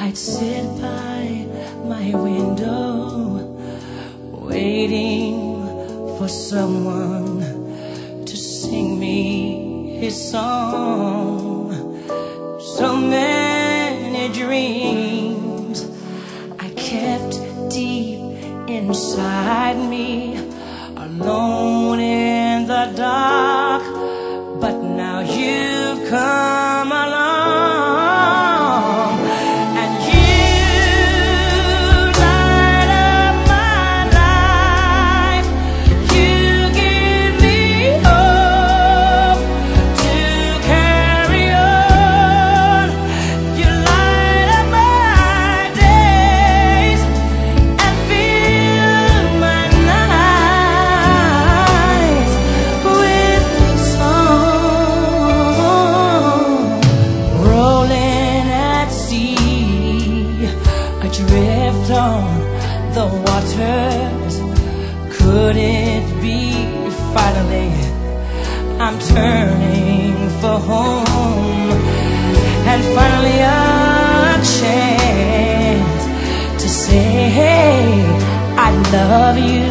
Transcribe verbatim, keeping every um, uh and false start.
I'd sit by my window, waiting for someone to sing me his song. So many dreams I kept deep inside me, alone in the dark. But now you've come along, and you light up my life. You give me hope to carry on. You light up my days and fill my nights with song. Rolling at sea, adrift on the waters. Could it be finally I'm turning for home, and finally a chance to say, hey, I love you.